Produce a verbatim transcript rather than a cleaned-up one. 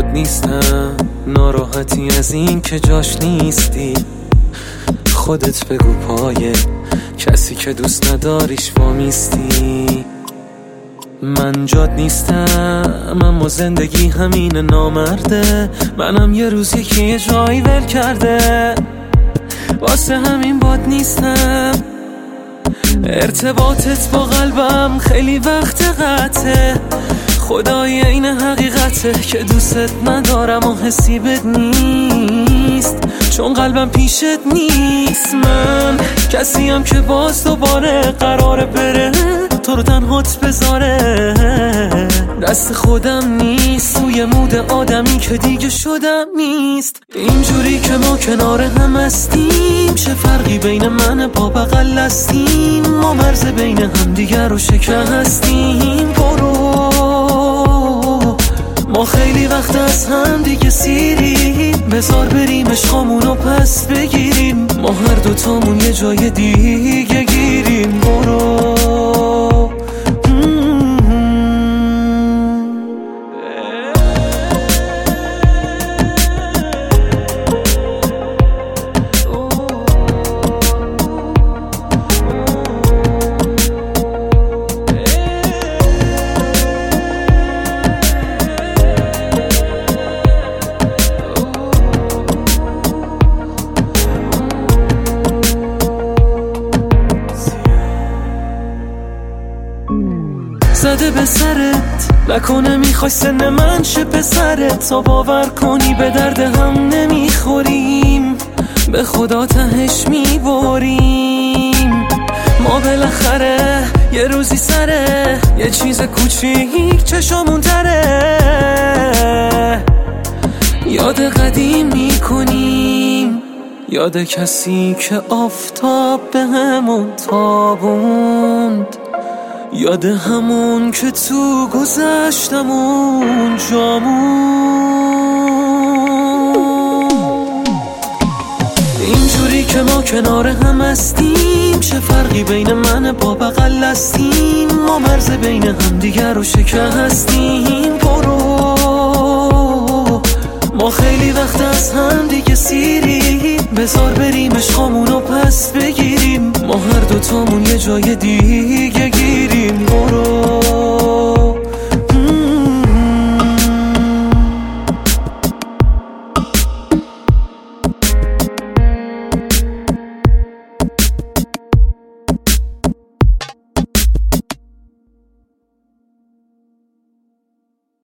نیستم، ناراحتی از این که جاش نیستی. خودت بگو پای کسی که دوست نداریش وامیستی. من جات نیستم اما زندگی همین نامرده. منم یه روز یکی یه جایی ول کرده، واسه همین باد نیستم. ارتباطت با قلبم خیلی وقت قطعه، خدای این حقیقته که دوست ندارم و حسی بد نیست، چون قلبم پیشت نیست. من کسیم که باز دوباره قراره بره تو رو تنهات بذاره. دست خودم نیست، توی مود آدمی که دیگه شدم نیست. اینجوری که ما کنار هم هستیم، چه فرقی بین من با بغل هستیم؟ ما مرز بین هم دیگر رو شکستیم. برو ما خیلی وقت از هم دیگه سیریم، بذار بریم عشقامونو پس بگیریم. ما هر دوتامون یه جای دیگه گیریم. برو زده به سرت، نکنه میخوای سن من شه پسرت. تا باور کنی به درد هم نمیخوریم، به خدا تهش میبریم. ما بالاخره یه روزی سره یه چیز کوچیک چشامون تره، یاد قدیم میکنیم، یاد کسی که آفتاب به همون تابوند، یاد همون که تو گذشتمون جامون. اینجوری که ما کنار هم هستیم، چه فرقی بین من با بغل هستیم؟ ما مرز بین هم دیگر رو شکستیم. برو ما خیلی وقت از هم دیگه سیریم، بذار بریم عشقامونو پس بگیریم. ما هر دوتامون یه جای دیگه